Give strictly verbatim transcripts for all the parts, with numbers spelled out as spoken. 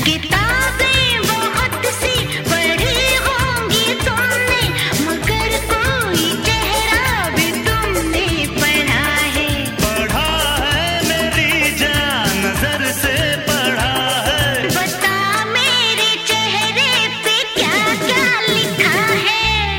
किताबें बहुत सी पढ़ी होंगी तुमने, मगर कोई चेहरा भी तुमने पढ़ा है। पढ़ा है मेरी जान, नजर से पढ़ा है। बता मेरे चेहरे पे क्या क्या लिखा है।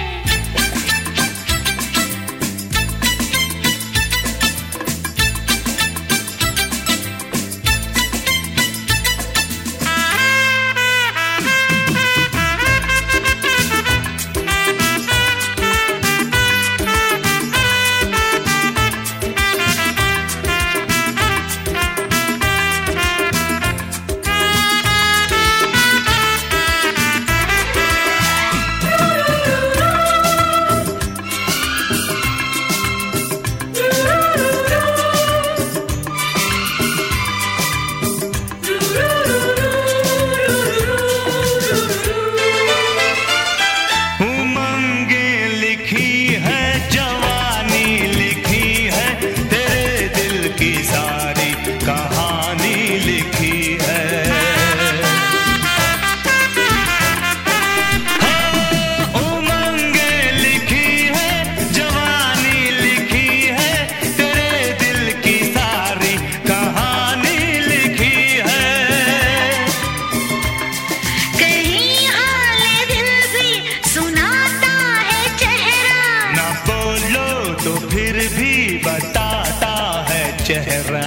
तो फिर भी बताता है चेहरा।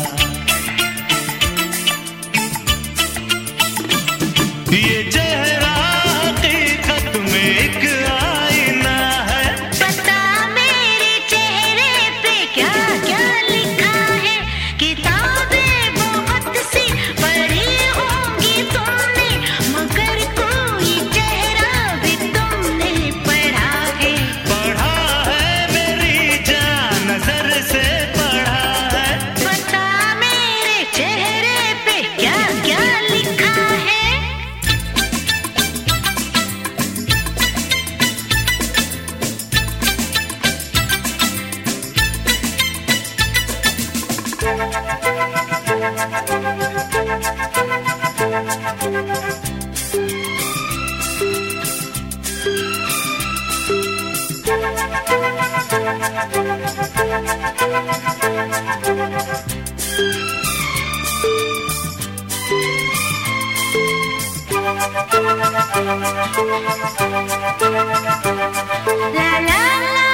ये चेहरा हकीकत में एक आईना है। बता मेरे चेहरे पे क्या क्या लिखा है। किताबें बहुत सी पढ़ी होंगी तुमने, मगर कोई चेहरा भी तुमने पढ़ा है। पढ़ा है मेरी जान, नजर से पढ़ा है। बता मेरे चेहरे पे क्या क्या लिखा है। La la la